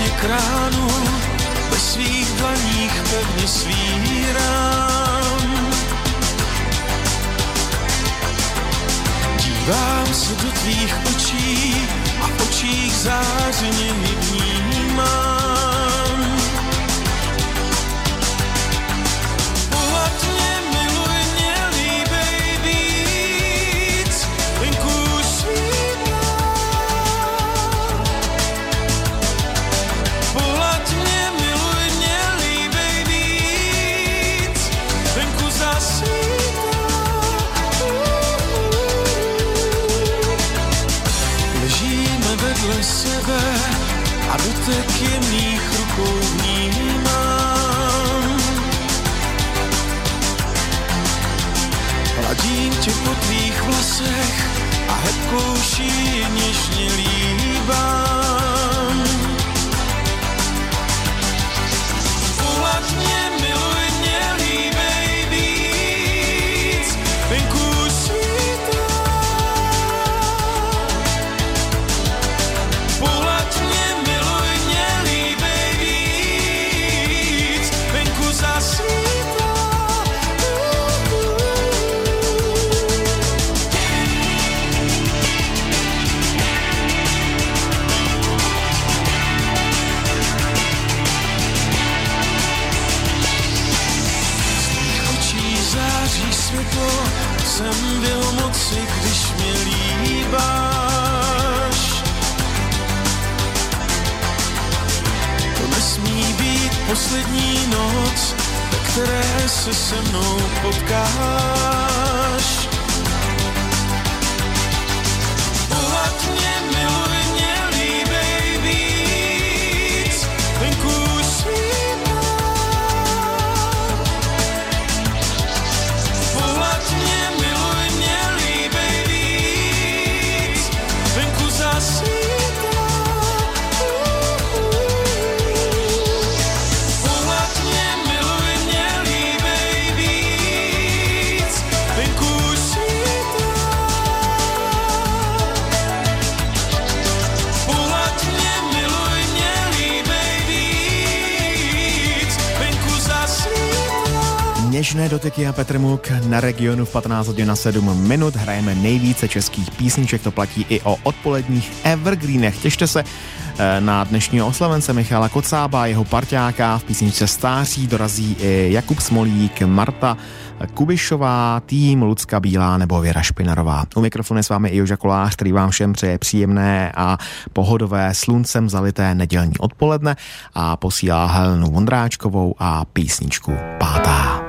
ekránu, ve svých dlaních pevně svírám. Dívám se do tvých očí a v očích zářeně vnímám. Pohled mě, miluj mě, líbej víc, venku svítá. Pohled mě, miluj mě, líbej víc, venku zasvítá. Ležíme vedle sebe a dotek jemných rukou vnímám. Hladím tě po tvých vlasech a hebkou šíji něžně líbám. Pohled mě, miluj mě, líbej víc, venku svítá. Pohled mě, miluj mě, líbej víc, venku zasvítá. Září světlo, jsem byl moci, když mě líbáš. To nesmí být poslední noc, ve které se se mnou potkáš. Pohled mě, miluj mě, líbej víc, venku svítá. Pohled mě, miluj mě, líbej víc, venku zasvítá. Pohled mě, miluj mě, líbej víc, venku svítá. Pohled mě, miluj mě, líbej víc, venku zasvítá. Něžné dotyky a Petr Muk na Regionu v 15:07. Hrajeme nejvíce českých písniček, to platí i o odpoledních evergreenech. Těšte se na dnešního oslavence Michala Kocába, jeho parťáka. V písničce Stáří dorazí i Jakub Smolík, Marta Kubišová, tým Lucka Bílá nebo Věra Špinarová. U mikrofonu je s vámi i Joža Kolář, který vám všem přeje příjemné a pohodové sluncem zalité nedělní odpoledne a posílá Helenu Vondráčkovou a písničku Pátá.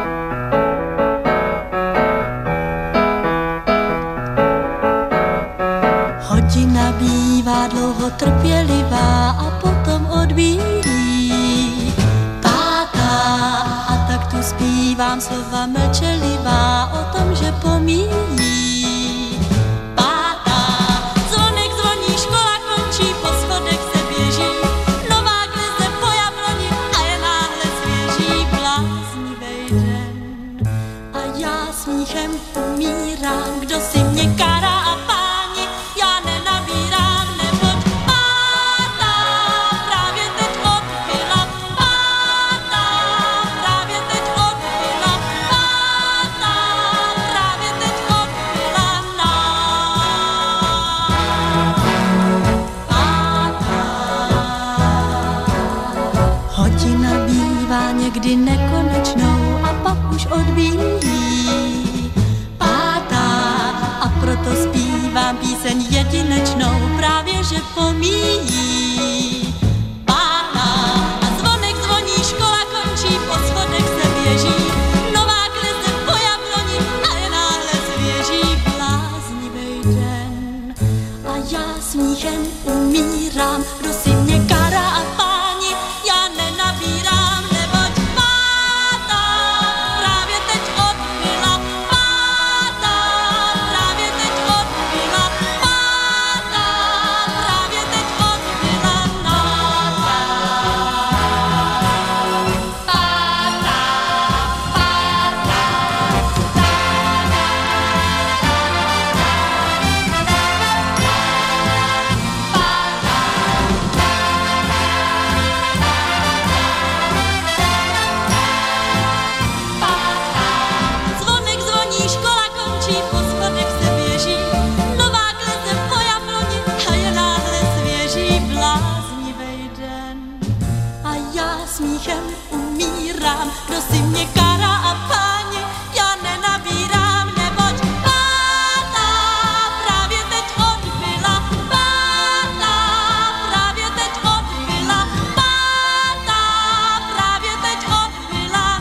Hodina bývá dlouho trpělivá a potom odbíjí pátá. A tak tu zpívám slova mlčelivá o tom, že pomíjí pátá. Zvonek zvoní, škola končí, po schodech se běží, nová klize po jabloni a je náhle svěží. Bláznivej den a já smíchem umírám, kdo si mě kará a páni, já nenabírám, neboť pátá právě teď odbyla, pátá právě teď odbyla, pátá právě teď odbyla pátá. Hodina bývá někdy nekonečnou a pak už odbíjí pátá. A proto zpívám píseň jedinečnou, právě že pomíjí pátá. A zvonek zvoní, škola končí, po schodech se běží, nová klize po jabloni a je náhle svěží. Bláznivej den a já smíchem umírám, kdo si mě kará a páni, já nenabírám, neboť pátá právě teď odbyla, pátá právě teď odbyla, pátá právě teď odbyla na smíchem umírám. Kdo si mě kará a páni, já nenabírám, neboť pátá právě teď odbyla, pátá právě teď odbyla, pátá právě teď odbyla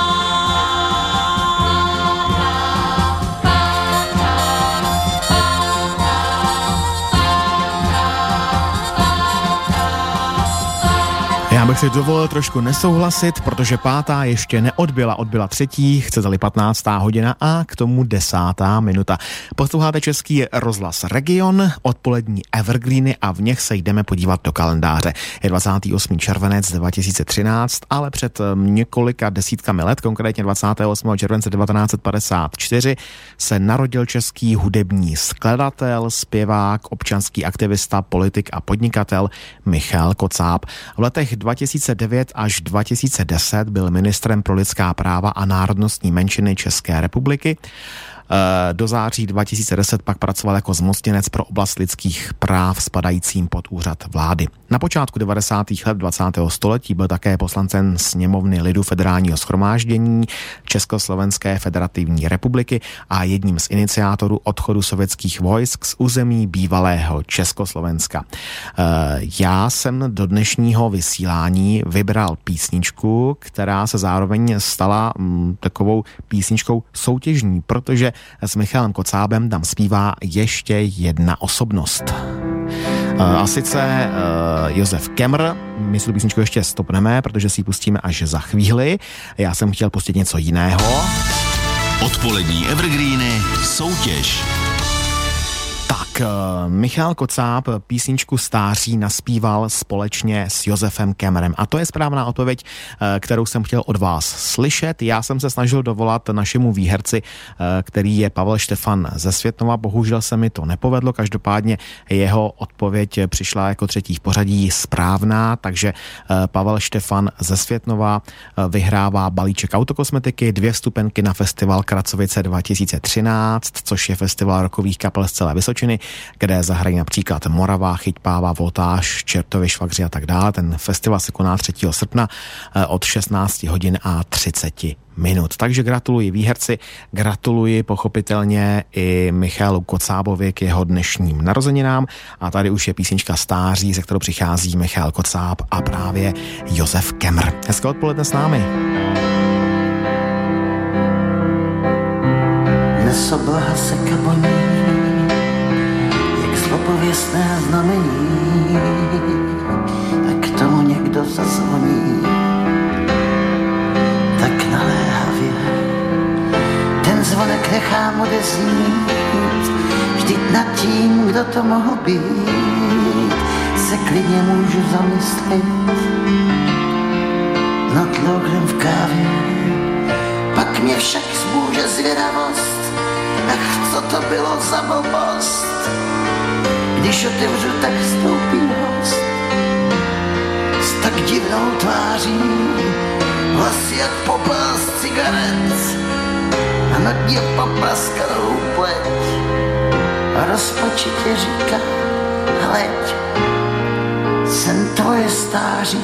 Já bych si dovolil trošku nesouhlasit, protože pátá ještě neodbyla, odbyla třetí, chcete-li 15. hodina a k tomu 10. minuta. Posloucháte Český rozhlas Region, odpolední evergreeny a v nich se jdeme podívat do kalendáře. Je 28. červenec 2013, ale před několika desítkami let, konkrétně 28. července 1954, se narodil český hudební skladatel, zpěvák, občanský aktivista, politik a podnikatel Michal Kocáb. V letech 2009 až 2010 byl ministrem pro lidská práva a národnostní menšiny České republiky. Do září 2010 pak pracoval jako zmocněnec pro oblast lidských práv spadajícím pod úřad vlády. Na počátku 90. let 20. století byl také poslancem Sněmovny lidu Federálního shromáždění Československé federativní republiky a jedním z iniciátorů odchodu sovětských vojsk z území bývalého Československa. Já jsem do dnešního vysílání vybral písničku, která se zároveň stala takovou písničkou soutěžní, protože s Michalem Kocábem tam zpívá ještě jedna osobnost. A sice Josef Kemr. My si tu písničku ještě stopneme, protože si ji pustíme až za chvíli. Já jsem chtěl pustit něco jiného. Odpolední evergreeny soutěž. Tak, Michal Kocáb písničku Stáří naspíval společně s Josefem Kemrem. A to je správná odpověď, kterou jsem chtěl od vás slyšet. Já jsem se snažil dovolat našemu výherci, který je Pavel Štefan ze Světnova. Bohužel se mi to nepovedlo, každopádně jeho odpověď přišla jako třetí v pořadí správná, takže Pavel Štefan ze Světnova vyhrává balíček autokosmetiky, 2 vstupenky na festival Kracovice 2013, což je festival rockových kapel z celé Vysočiny, kde zahrají například Morava, Chyťpáva, Voltáš, Čertovi, Švagři a tak dále. Ten festival se koná 3. srpna od 16 hodin a 30 minut. Takže gratuluji výherci, gratuluji pochopitelně i Michalu Kocábovi k jeho dnešním narozeninám a tady už je písnička Stáří, ze kterou přichází Michal Kocáb a právě Josef Kemr. Hezké odpoledne s námi. Nesoblaha se kaboní, jak zlopověstné znamení, a k tomu někdo zazvoní tak naléhavě. Ten zvonek nechám odeznít, vždyť nad tím, kdo to mohl být, se klidně můžu zamyslet nad logrem v kávě. Pak mě však zbůže zvědavost, ach, co to bylo za blbost. Když otevřu, tak vstoupí host s tak divnou tváří, vlasy jak popel z cigaret a nad ně popraskanou pleť. A rozpačitě říká, hleď, jsem tvoje stáří.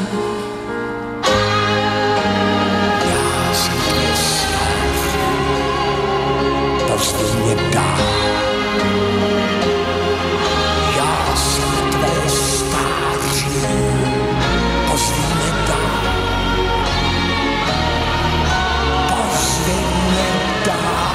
Já jsem tvoje stáří, pozvi mě dál. Já jsem tvoje stáří, pozvi mě dál. Pozvi mě dál.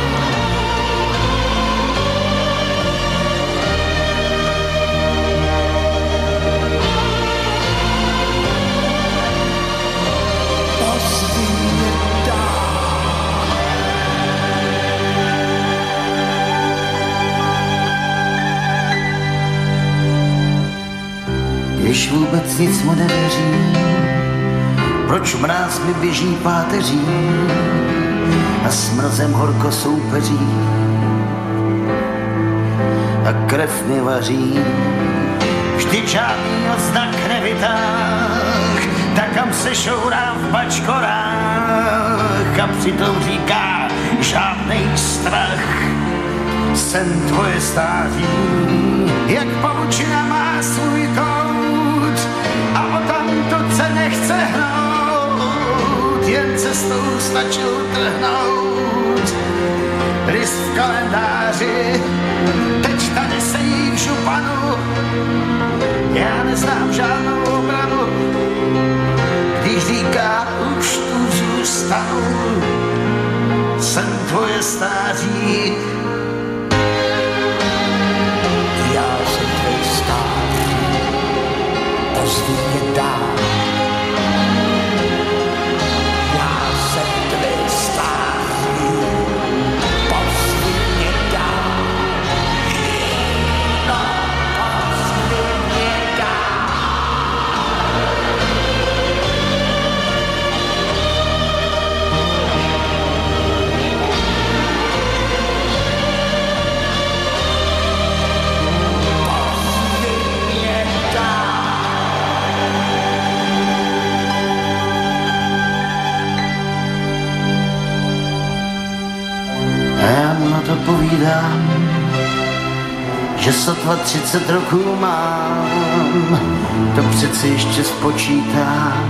Pozvi mě dál. Když vůbec nic mu nevěřím, proč mráz mi běží páteří a s mrazem horko soupeří a krev mi vaří. Vždyť žádný odznak nevytáh, tak kam se šourá v bačkorách a přitom říká žádnej strach. Jsem tvoje stáří, jak pavučina má svůj kout a o tamtud se nechce hnout. stačil trhnout. Rys v kalendáři, teď tady sejí k županu. Já neznám žádnou obranu, když říká, už tu zůstanu. Jsem tvoje stáří. Já jsem tvoj stáří, pozvi mě dál. Já jsem tvoj stáří, pozvi mě dál. No, pozvi mě dál. A já mu na to povídám, že sotva 30 roků mám, to přeci ještě spočítám.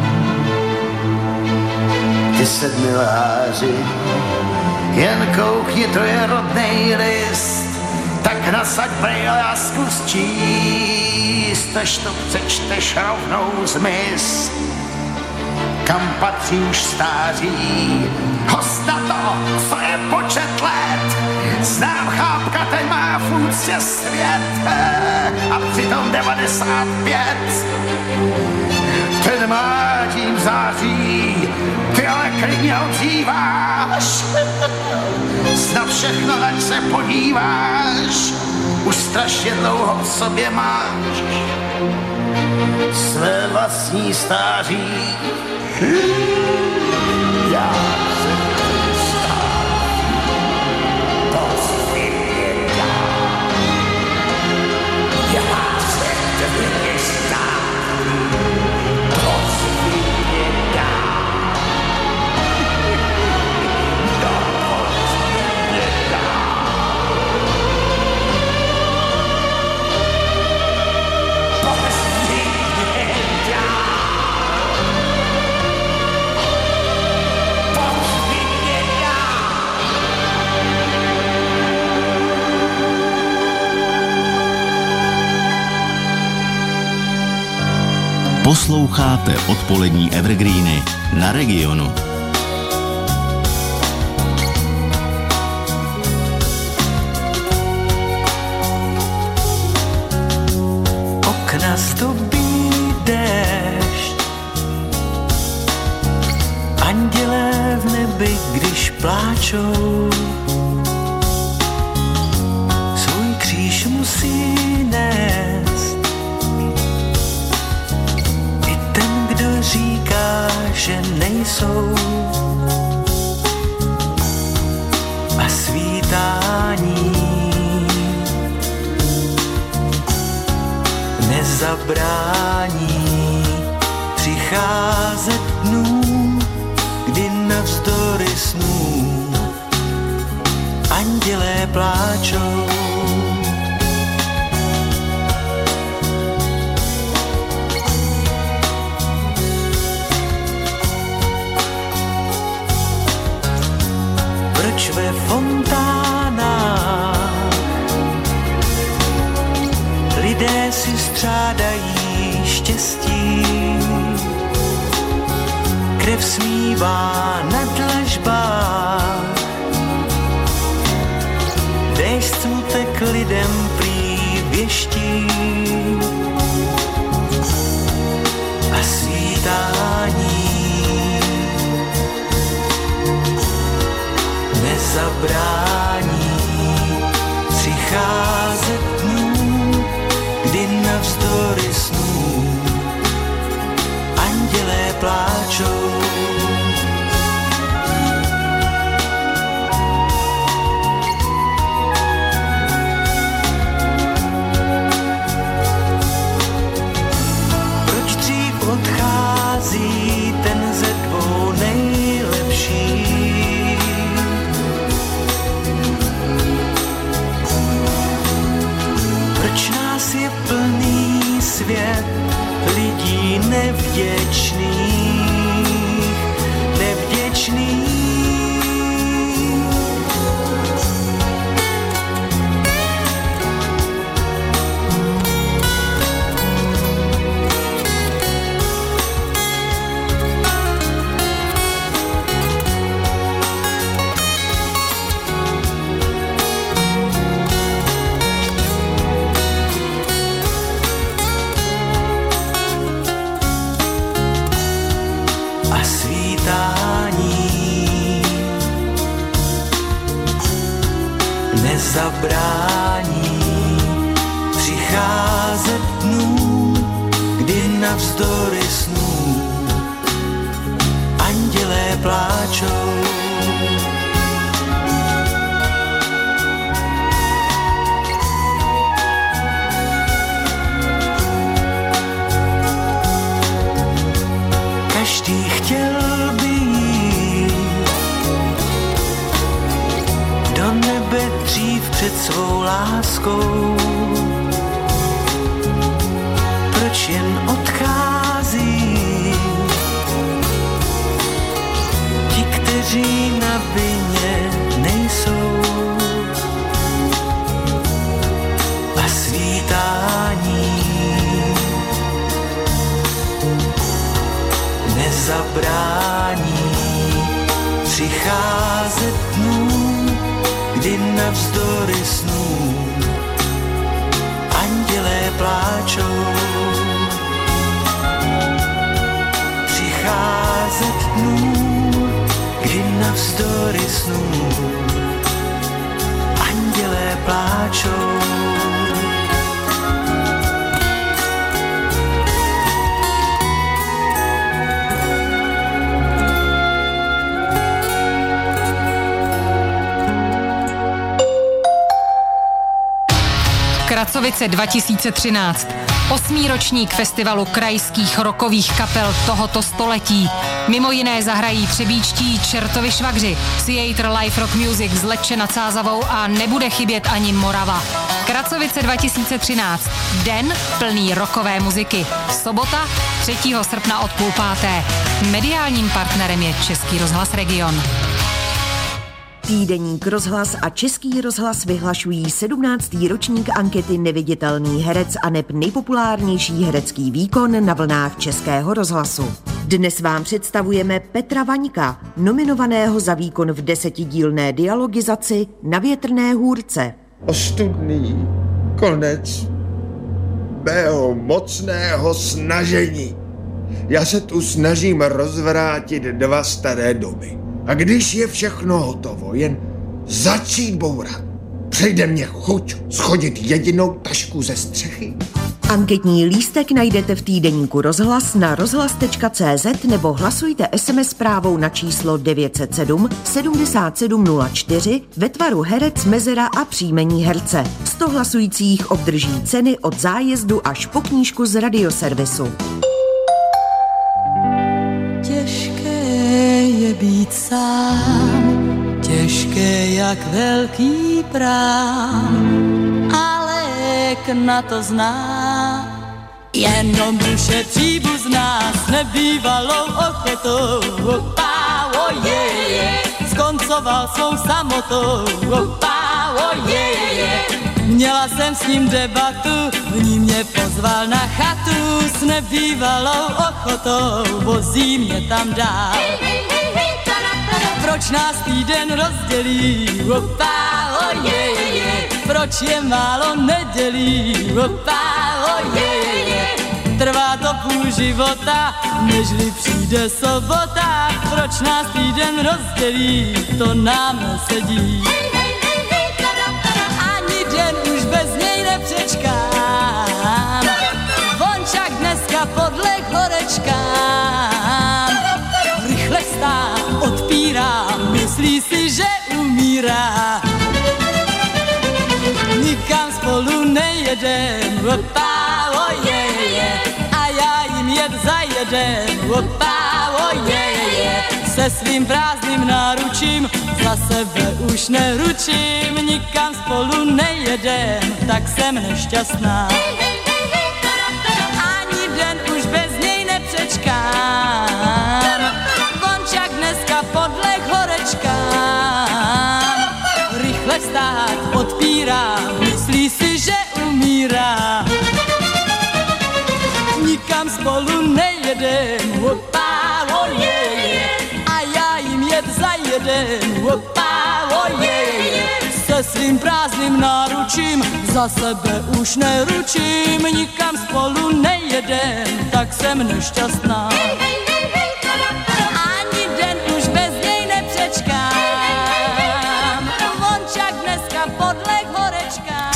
Ty sedmiláři, jen koukni, to je rodnej list, tak nasaď brejle a zkus číst, až to přečteš rovnou zmiz. Kam patří už stáří, host na to, co je počet let. Znám chápka, ten má v úctě svět, a přitom 95. Ten mládím září, ty ale klidně odříváš. Snad všechno, ať se podíváš, už strašně dlouho v sobě máš své vlastní stáří. Já jsem tvoj stáří, pozvi mě dál. Já jsem tvoj stáří, pozvi mě dál. No, pozvi mě dál. Pozvi mě dál. Posloucháte odpolední Evergreeny na Regionu. Okna zdobí déšť, andělé v nebi, když pláčou, svůj kříž musí nést. I ten, kdo říká, že nejsou, a svítání nezabrání přicházet dnů, kdy navzdory snů andělé pláčou. Proč ve fontánách lidé si střádají štěstí? Krev smívá na dlažbách, déšť smutek lidem prý věští. A svítání nezabrání přicházet dnů, kdy navzdory snů andělé pláčou. Proč dřív odchází ten ze dvou nejlepších? Proč nás je plný svět lidí nevděčných, nevděčných? svítání nezabrání přicházet dnů, kdy navzdory snů andělé pláčou. Každý chtěl by jít do nebe dřív před svou láskou. Proč jen odchází ti, kteří na vině nejsou? A svítání nezabrání přicházet dnů, kdy navzdory snů andělé pláčou. Přicházet dnů, kdy navzdory snů andělé pláčou. Kracovice 2013. 8. ročník festivalu krajských rockových kapel tohoto století. Mimo jiné zahrají třebíčtí Čertovi švagři, Theatre Live Rock Music z Lecče nad Sázavou a nebude chybět ani Morava. Kracovice 2013. Den plný rockové muziky. Sobota 3. srpna od 17:30. Mediálním partnerem je Český rozhlas Region. Týdeník Rozhlas a Český rozhlas vyhlašují 17. ročník ankety Neviditelný herec a neb nejpopulárnější herecký výkon na vlnách Českého rozhlasu. Dnes vám představujeme Petra Vaňka, nominovaného za výkon v 10dílné dialogizaci Na větrné hůrce. Ostudný konec mého mocného snažení. Já se tu snažím rozvrátit 2 staré domy. A když je všechno hotovo, jen začít bourat, přejde mě chuť schodit jedinou tašku ze střechy. Anketní lístek najdete v týdeníku Rozhlas na rozhlas.cz nebo hlasujte SMS zprávou na číslo 907 7704 ve tvaru herec, mezera a příjmení herce. 100 hlasujících obdrží ceny od zájezdu až po knížku z radioservisu. Je být sám, těžké jak velký prám, ale na to zná, jenom duše příbuzná s nebývalou ochotou. Opa, ojeje, skoncoval svou samotou. Opa, ojeje, měla jsem s ním debatu, v ní mě pozval na chatu s nebývalou ochotou, vozí mě tam dál. Proč nás týden rozdělí? Opa, ojeje, proč je málo nedělí? Opa, ojeje, trvá to půl života, nežli přijde sobota. Proč nás týden rozdělí? To nám nesedí. Ani den už bez něj nepřečkám, vončak dneska podleh horečkám. Rychle stát, odpírám, myslí si, že umírá. Nikam spolu nejedem, opa, ojeje, a já jim jet zajedem, opa, ojeje. Se svým prázdným náručím za sebe už neručím, nikam spolu nejedem, tak jsem nešťastná. Ani den už bez něj nepřečkám, vončak dneska podleh horečkám. Rychle vstát, odpírám, myslí si, že umírá. Nikam spolu nejedem, opa, ojeje, a já jim jet zajedem, opa, ojeje. Se svým prázdným náručím za sebe už neručím, nikam spolu nejedem, tak jsem nešťastná. Ani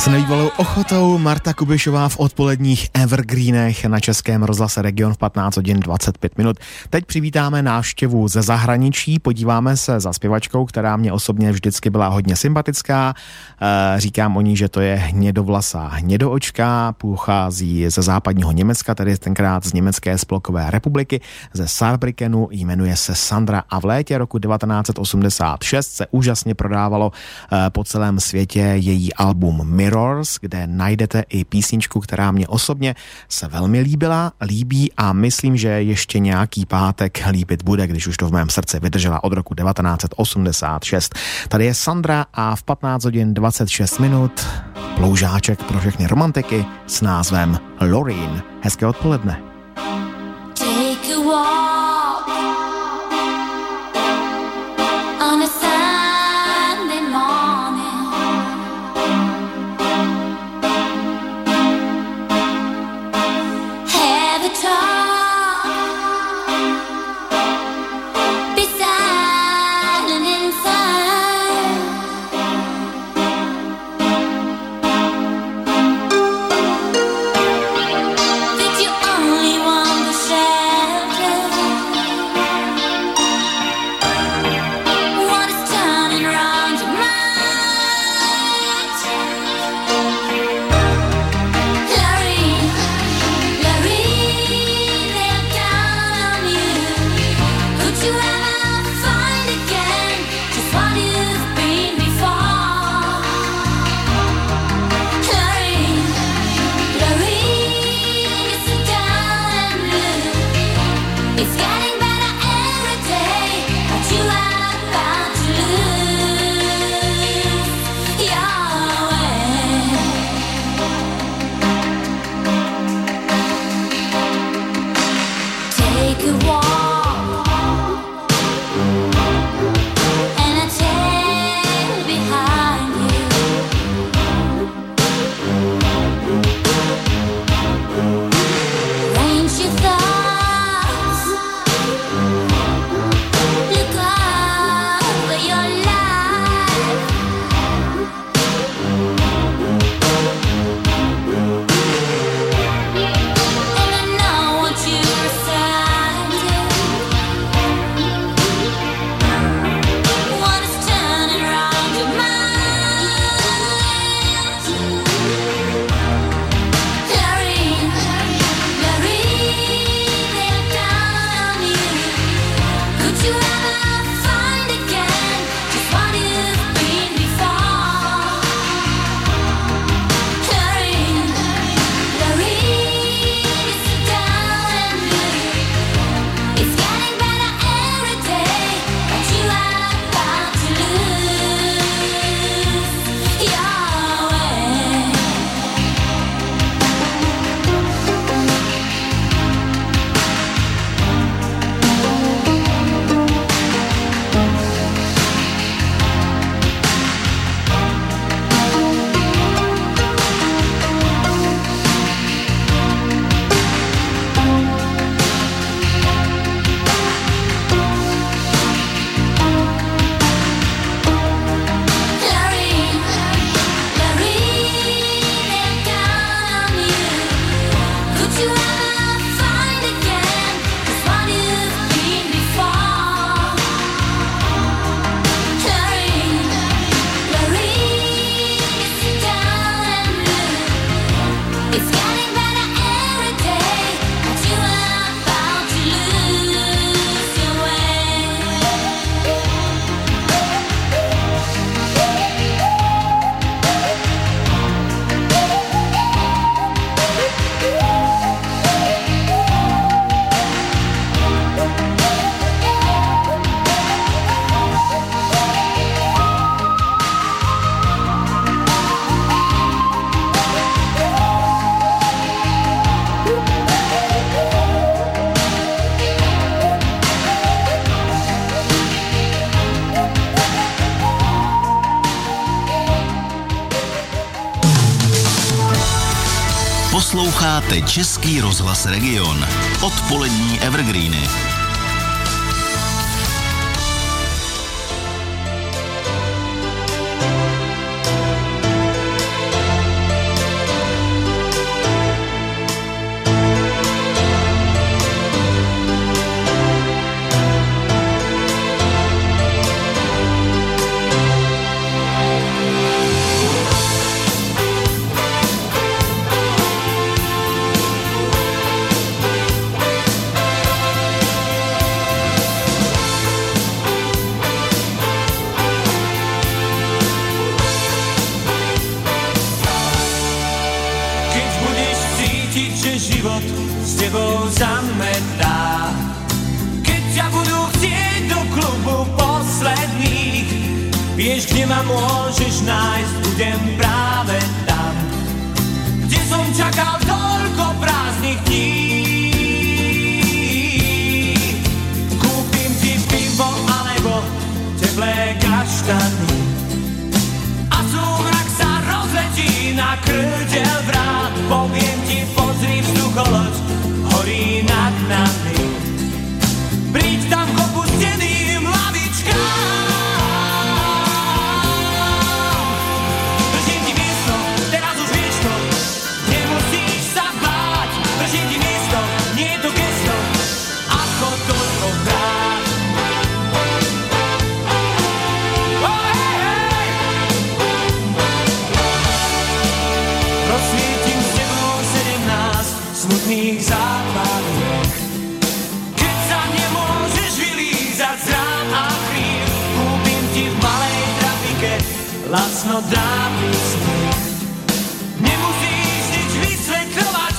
S nebývalou ochotou Marta Kubišová v odpoledních Evergreenech na Českém rozhlase Region v 15 hodin 25 minut. Teď přivítáme návštěvu ze zahraničí, podíváme se za zpěvačkou, která mě osobně vždycky byla hodně sympatická. Říkám o ní, že to je hnědovlasá hnědoočka, pochází ze západního Německa, tedy tenkrát z Německé spolkové republiky, ze Saarbrückenu, jmenuje se Sandra a v létě roku 1986 se úžasně prodávalo po celém světě její album Mirrors, kde najdete i písničku, která mě osobně se velmi líbí a myslím, že ještě nějaký pátek líbit bude, když už to v mém srdci vydržela od roku 1986. Tady je Sandra a v 15 hodin 26 minut ploužáček pro všechny romantiky s názvem Loreen. Hezké odpoledne. Take a walk on a Sunday morning. Have a talk. Be silent inside. Did you only want the shelter? What is turning around your mind? Loreen, they're down on you. Could you ever find again just what you've been before? Loreen, you're so down and blue. It's getting better every day, but you are about to lose your way. Take a walk, and I tail behind you. Range your thoughts, look over your life. And I know what you're reciting. What is turning around your mind? Loreen, they're down on you. Could you ever find again just what you've been before? Loreen, it's so down and blue. It's getting better every day, but you are about to lose your way. Loreen, they're down on you. Could you ever find again just what you've been before? Loreen, it's down and blue. It's getting better every day, but you are about to lose your way. Posloucháte Český rozhlas Region. Odpolední Evergreeny. Vieš, kde ma môžeš nájsť, budem práve tam, kde som čakal toľko prázdnych dní. Kúpim ti pivo alebo teplé kaštany a súmrak sa rozletí na krdeľ vrát. Poviem ti, pozri, vzducholoď horí nad nami. Príď tam k opusteným lavičkám. Držím ti miesto, teraz už vieš to, nemusíš sa báť. Držím ti miesto, nie je to gesto, ako toľkokrát. Rozsvietim s tebou 17 smutných západov. Keď sa nemôžeš vylízať z rán a chvíľ, kúpim ti v malej trafike lacno dávny smiech. Nemusíš nič vysvetľovať,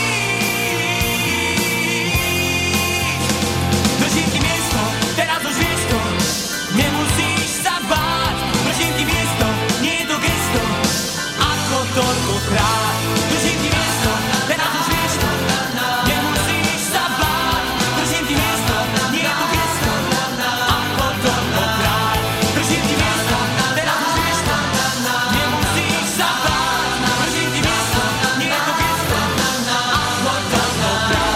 príď. Držím ti miesto, teraz už vieš to, nemusíš sa báť. Držím ti miesto, nie je to gesto, ako toľkokrát. Držím ti miesto, teraz už vieš to, nemusíš sa báť. Držím ti miesto, nie je to gesto, ako toľkokrát. Držím ti miesto, teraz už vieš to, nemusíš sa báť. Držím ti miesto, nie je to gesto, ako toľkokrát.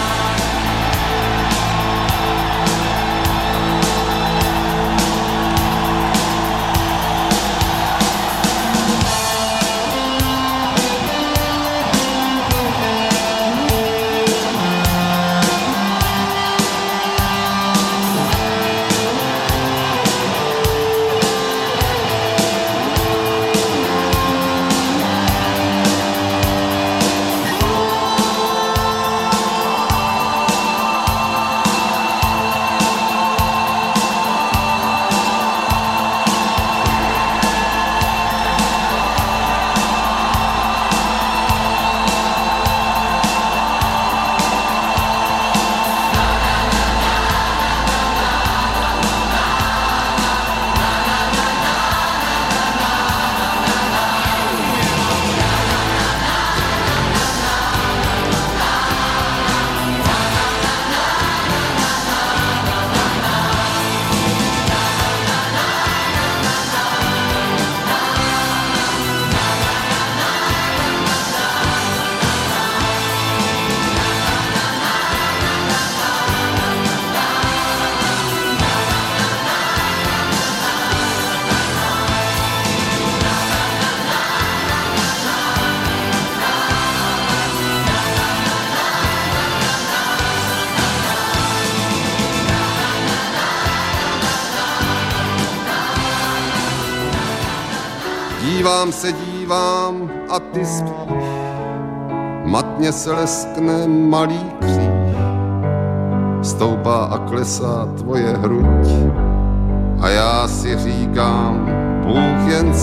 Dívám a ty spíš, matně se leskne malý kříž, stoupá a klesá tvoje hruď a já si říkám, Bůh jen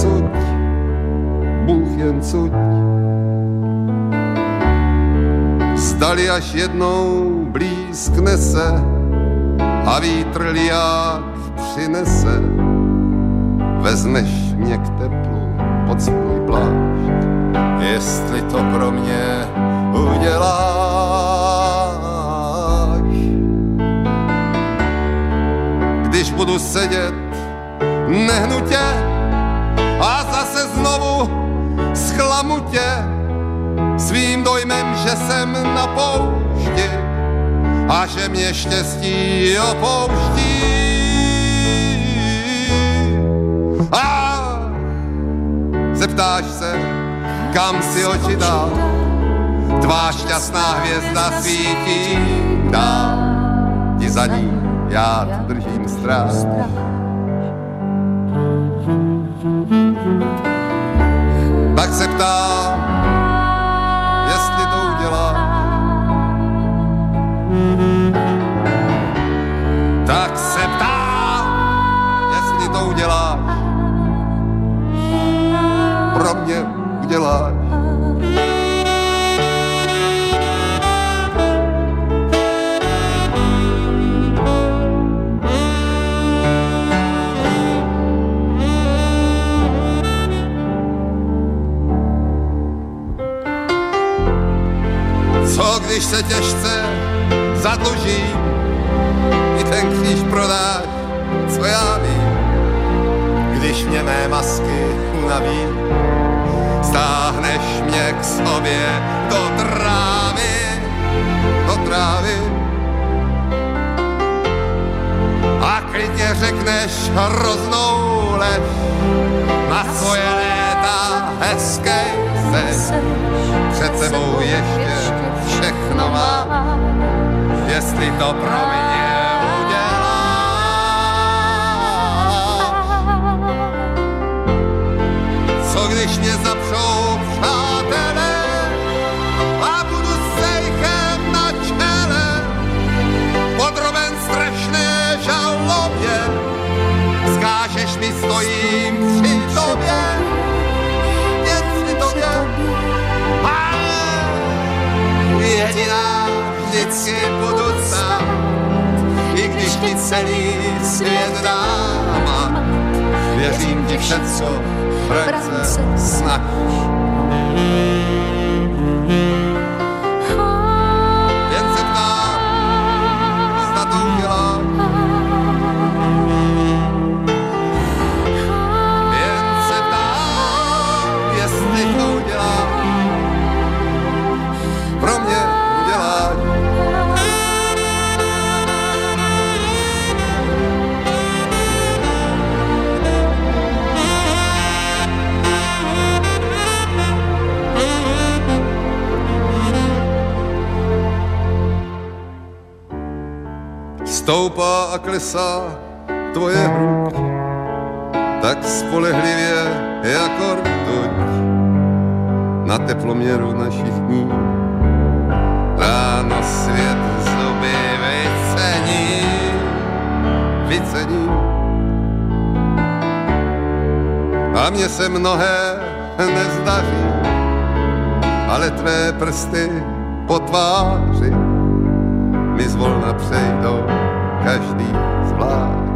cuď. Zdali až jednou blízkne se a vítr liák přinese, vezmeš mě k teplu pod svůj plášť, jestli to pro mě uděláš. Když budu sedět nehnutě a zase znovu zklamu tě svým dojmem, že jsem na poušti a že mě štěstí opouští. A zeptáš se, kam si oči dal, tvá šťastná hvězda svítí dál, ti za ní já tu držím stráž. Tak se ptám, jestli to uděláš. Tak se ptám, jestli to uděláš. Pro mě uděláš. když se těžce zadlužím, i ten kříž prodáš, co já vím. Když mě mé masky unaví, stáhneš mě k sobě do trávy, a klidně řekneš hroznou lež, na svoje léta hezkej seš, před sebou ještě všechno má, jestli to pro mě udělá. Co když mě zapřou přátelé a budu sejchem na čele, podroben strašné žalobě, vzkážeš mi stojím při tobě, jen při tobě, ale jediná vždycky budu sám, i když ti celý svět dám. Věřím ti všecko, vrať se snaž. Jen se ptám, zda to udělám. Jen se ptám, jestli to udělám. Pro mě uděláš. Stoupá a klesá tvoje hruď, tak spolehlivě jako rtuť na teploměru našich dní. Ráno svět zuby vycení. A mně se mnohé nezdaří, ale tvé prsty po tváři mi zvolna přejdou každý zvlášť.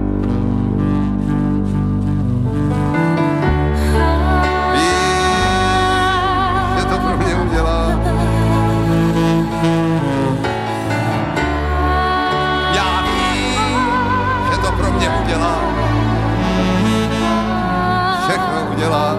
Víš, že to pro mě udělá. Já vím, že to pro mě udělá. Všechno udělá.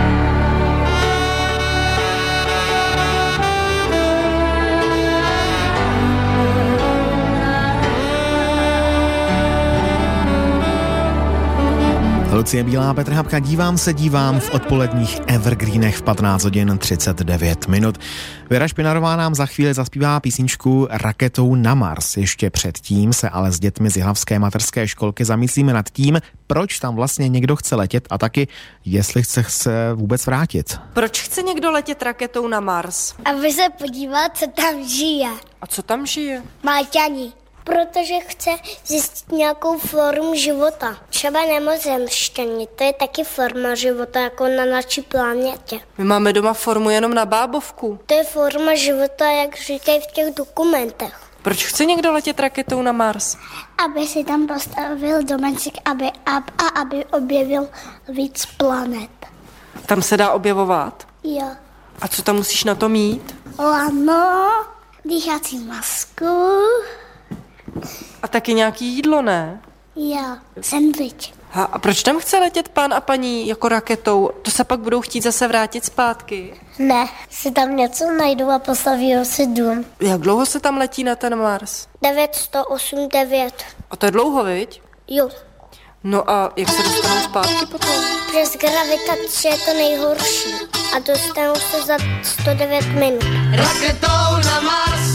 Lucie Bílá, Petr Habka, dívám v odpoledních evergreenech v 15 hodin 39 minut. Věra Špinarová nám za chvíli zaspívá písničku Raketou na Mars. Ještě předtím se ale s dětmi z jihlavské mateřské školky zamyslíme nad tím, proč tam vlastně někdo chce letět a taky, jestli chce se vůbec vrátit. Proč chce někdo letět raketou na Mars? Aby se podíval, co tam žije. A co tam žije? Marťani. Protože chce zjistit nějakou formu života. Třeba nemozemštění, to je taky forma života, jako na naší planetě. My máme doma formu jenom na bábovku. To je forma života, jak říkají v těch dokumentech. Proč chce někdo letět raketou na Mars? Aby si tam postavil domeček, aby objevil víc planet. Tam se dá objevovat? Jo. A co tam musíš na to mít? Lano, dýchací masku. A taky nějaký jídlo, ne? Jo, sendvič. A proč tam chce letět pán a paní jako raketou? To se pak budou chtít zase vrátit zpátky? Ne, si tam něco najdou a postaví si dům. Jak dlouho se tam letí na ten Mars? 909. A to je dlouho, viď? Jo. No a jak se dostanou zpátky potom? Přes gravitaci je to nejhorší. A dostanou se za 109 minut. Raketou na Mars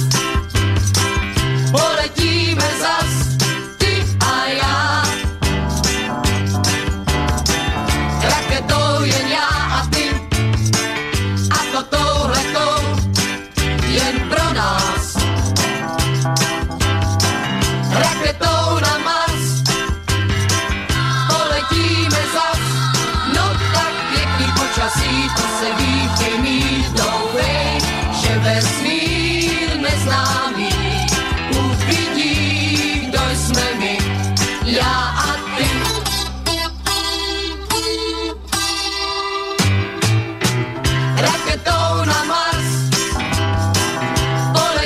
poletíme zas, ty a já. Raketou jen já a ty, a to touhletou jen pro nás. Raketou na Mars poletíme zas, no tak pěkný počasí, to se ví, ty mít doufej, že vesmír neznámý uvidí, kdo jsme my, já a ty. Raketou na Mars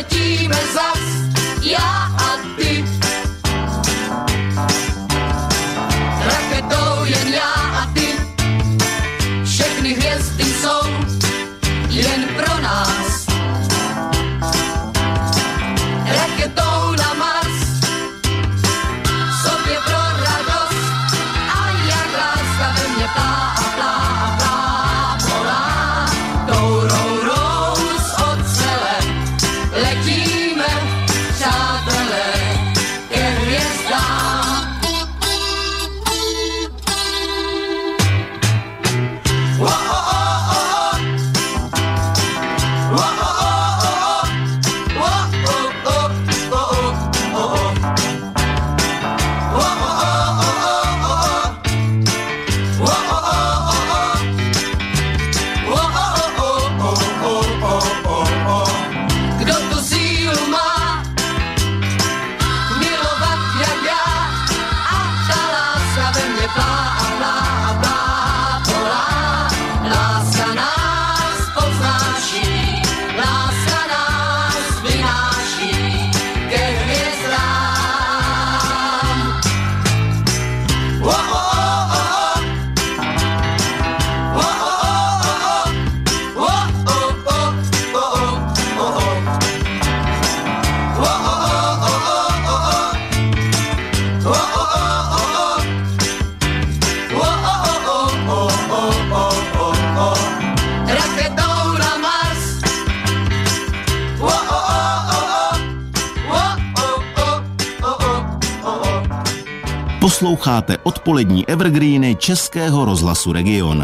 Posloucháte odpolední evergreeny Českého rozhlasu Region.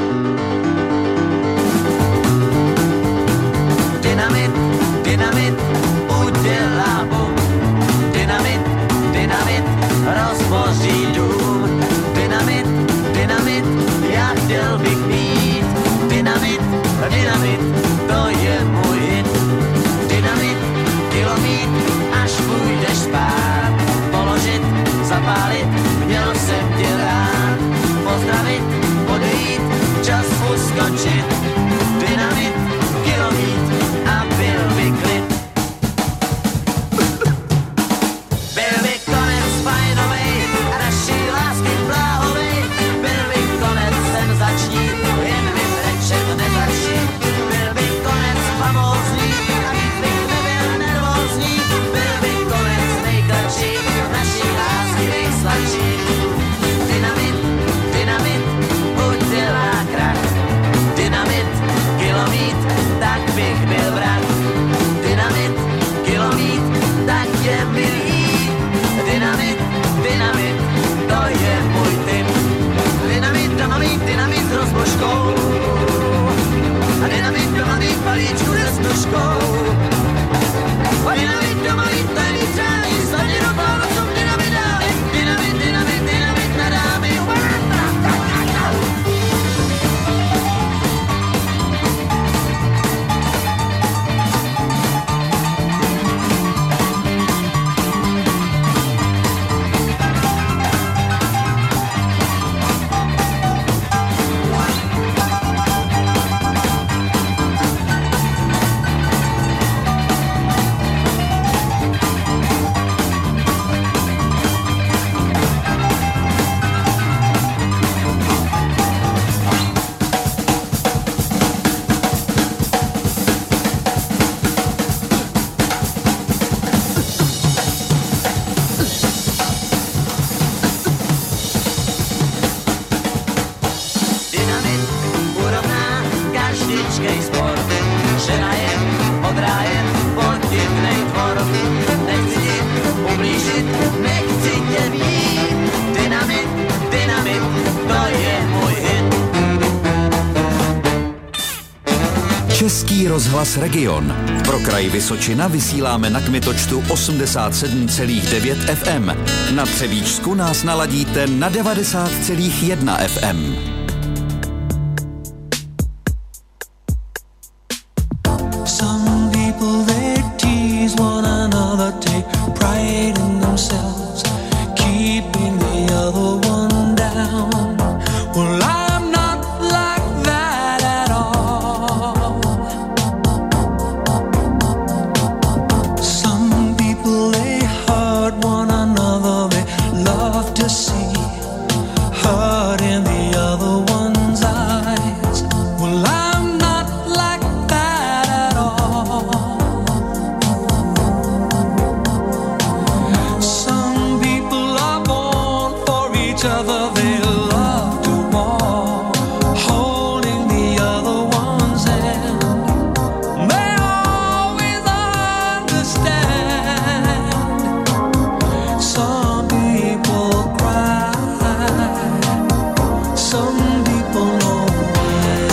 Dynamit, dynamit, udělá bum. Dynamit, dynamit, rozboří dům. Dynamit, dynamit, já chtěl bych mít. Dynamit, dynamit, to je můj hit. Dynamit, kilomít, až půjdeš spát. Položit, zapálit, měl jsem tě rád. Pozdravit, odejít, čas uskočit. Dynamit, kilomít a byl by klid. Byl by konec fajnovej a naší lásky bláhovej. Byl by konec senzační, jen by brečet nezačí. Byl by konec famózní a víc bych nebyl nervózní. Byl by konec nejkratší, naší lásky nejsladší. Dynamit, dynamit, udělá krach. Dynamit, kilomít, tak bych byl vrah. Dynamit, kilomít, tak je milý. Dynamit, dynamit, to je můj typ. Dynamit, dynamit s rozbožkou. A dynamit, palíčku se stužkou. A dynamit, to je víc přání, sladně do Vánocům dynamit dáli. Dynamit, dynamit, dynamit na dámy. Dynamit urovná každičkej spor. Žena je od ráje podivnej tvor. Nechci ti ublížit, nechci tě vít. Dynamit, dynamit, to je můj hit. Český rozhlas Region. Pro kraj Vysočina vysíláme na kmitočtu 87,9 FM. Na Třebíčsku nás naladíte na 90,1 FM. Some people they tease one another, take pride in themselves, keeping the other one down. Well, I'm not like that at all. Some people they hurt one another, they love to see hurt in the other one's eyes. Well, I'm not like that at all. Some people are born for each other, they love to walk, holding the other one's hand. They always understand. Some people cry, some people know why.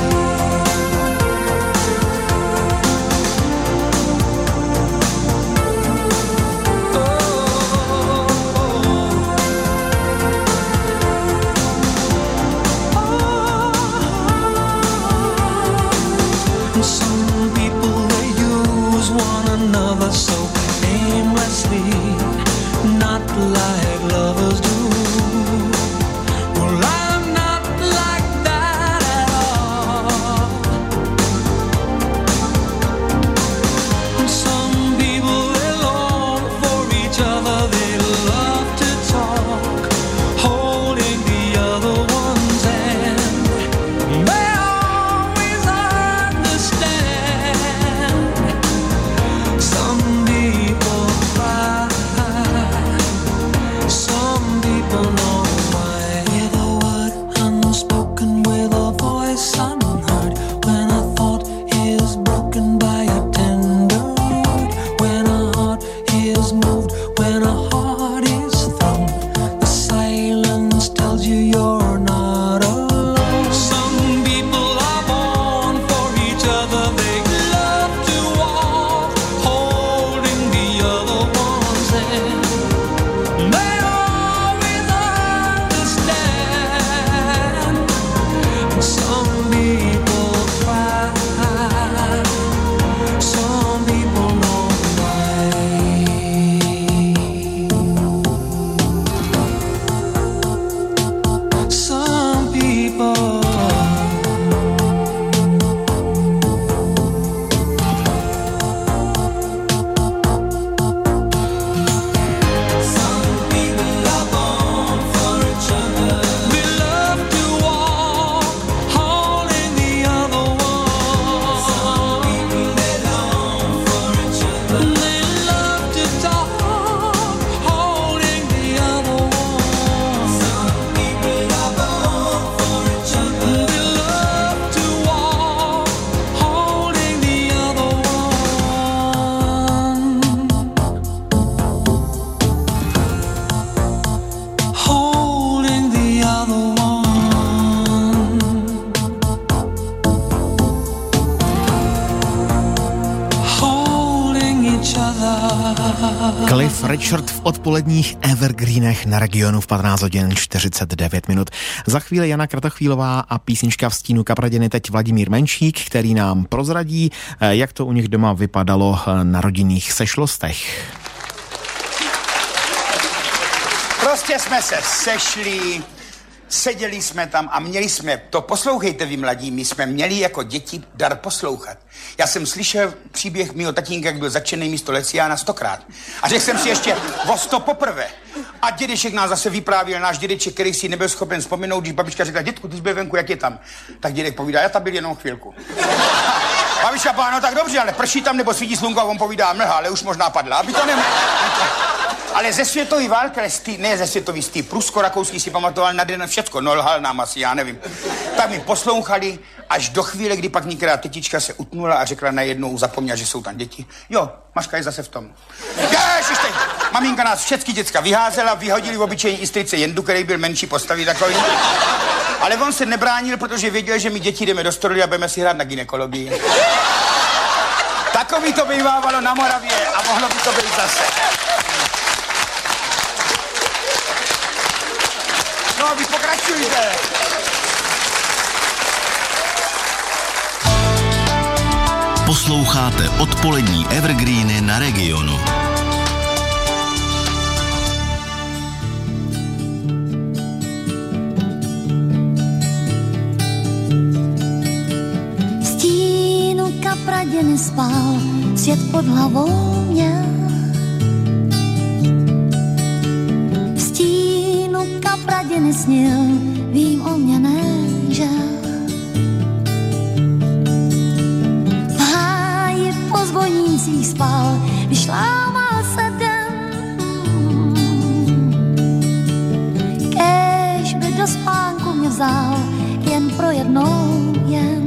Some people they use one another so aimlessly, not like lovers do. Well, I'm not like that at all. Some people they long for each other, they love to talk, holding the other one's hand. They always understand. Some people cry, some people Cliff Richard v odpoledních Evergreenech na Regionu v 15 hodin 49 minut. Za chvíli Jana Kratochvílová a písnička v stínu Kapradiny, teď Vladimír Menšík, který nám prozradí, jak to u nich doma vypadalo na rodinných sešlostech. Prostě jsme se sešli, seděli jsme tam a měli jsme, to poslouchejte vy mladí, my jsme měli jako děti dar poslouchat. Já jsem slyšel příběh mýho tatínka, jak byl začený místo Leciána 100krát. A řekl jsem si ještě o 100 poprvé. A dědeček nás zase vyprávěl, náš dědeček, který si nebyl schopen vzpomenout, když babička řekla, dědku, ty jsi byl venku, jak je tam? Tak dědek povídá, já tam byl jenom chvilku. Babička povedá, no tak dobře, ale prší tam nebo svítí slunko, a on povídá, mlha, ale už možná padla, aby to nemohlo. Ale ze světový války, ne ze světový, z tý prusko-rakouský si pamatoval na den všecko, no lhal nám asi, já nevím. Tak mi poslouchali až do chvíle, kdy pak některá tetička se utnula a řekla najednou, zapomněla, že jsou tam děti. Jo, Maška je zase v tom. Ježiš, teď, maminka nás všechny děcka vyházela, vyhodili v obyčejní istrice Jendu, který byl menší postavy takový. Ale on se nebránil, protože věděl, že my děti jdeme do strojů a budeme si hrát na gynekologii. Takový to bývávalo na Moravě a mohlo by to být zase. No, vy pokračujte. Posloucháte odpolední Evergreeny na Regionu. V stínu Kapradiny spal, svět pod hlavou měl. V stínu Kapradiny snil, vím o mě nežel. V háji po zvonících spal, vyšlámal se den. Kéž by do spánku mě vzal, jen pro jednou jen.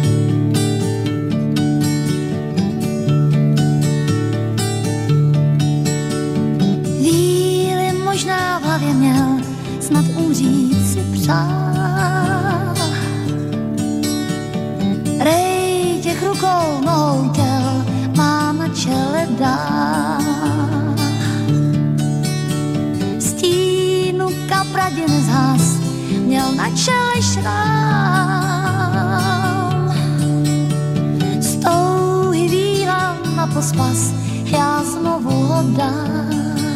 Možná v hlavě měl, snad umřít si přál. Rej těch rukou, nohou těl, má na čele dál. Stínu Kapradiny zhas, měl na čele šrám. Z touhy vílám na pospas, já znovu ho dám.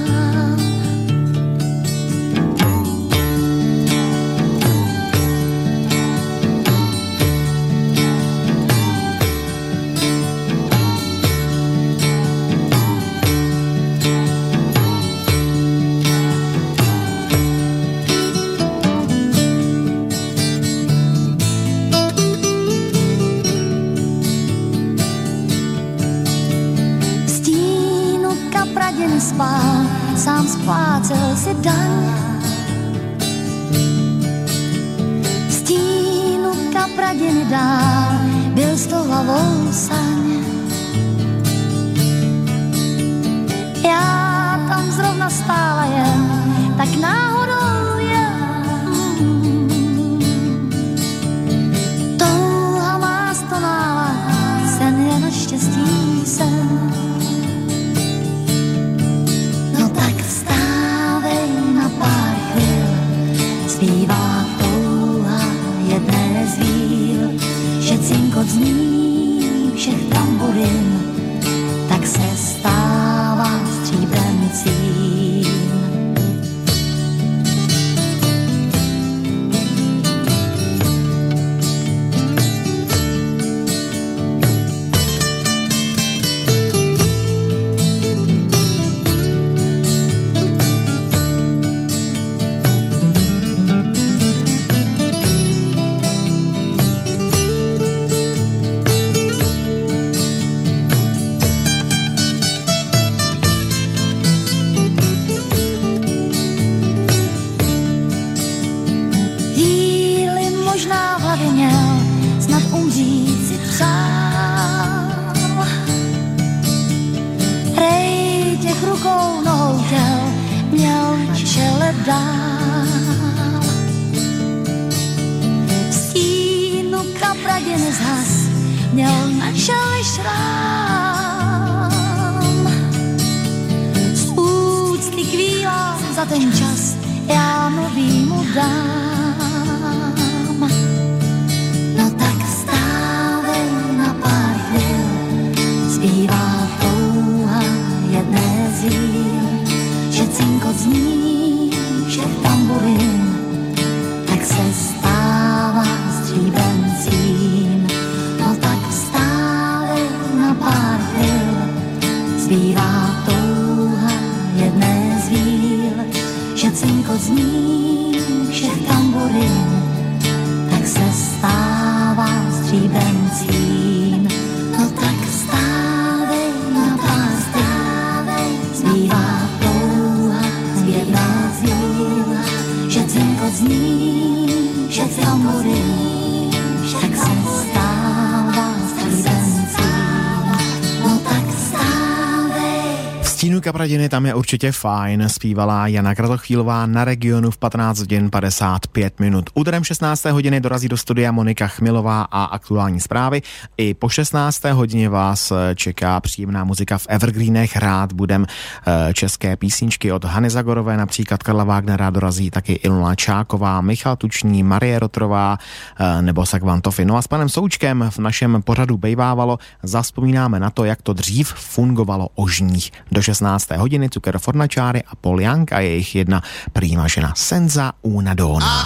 Spál, sám splácel si daň. V stínu Kapradiny dál byl s tou hlavou saň. Já tam zrovna stála jen, tak náhodou jen. Touha má stonála, sen je naštěstí sen. Zpívá touha jedné z víl, že cinkot zní všech tamburin, tak se stává stříbrencím. dál. V stínu Kapradiny zhas měl na čele šrám. Z za ten čas já nový mu dám. No tak vstávej na pár chvil, zpívá touha jedné z víl, že cinkot zní všech tamburin, tak se stává stříbencím. No tak vstávej na pár chvil, zpívá touha jedné z víl, že cinkot zní všech tamburin, tak se stává stříbencím. No tak vstávej na pár chvil, zpívá touha jedné z víl, že cinkot zní všech tamburin, tak se stává stříbencím. No tak vstávej. V stínu Kapradiny tam je určitě fajn, zpívala Jana Kratochvílová na Regionu v 15 hodin 55 minut. Úterem 16. hodiny dorazí do studia Monika Chmilová a aktuální zprávy. I po 16. hodině vás čeká příjemná muzika v Evergreenech. Hrát budem české písničky od Hany Zagorové, například Karla Wagnera, dorazí taky Ilona Čáková, Michal Tučný, Marie Rotrová nebo Sagvan Tofi. No a s panem Součkem v našem pořadu bejvávalo, zavzpomínáme na to, jak to dřív fungovalo o žních. Do 16. hodiny Zucchero Fornaciari a Paul Young a jejich jedna prýma žena Senza una donna.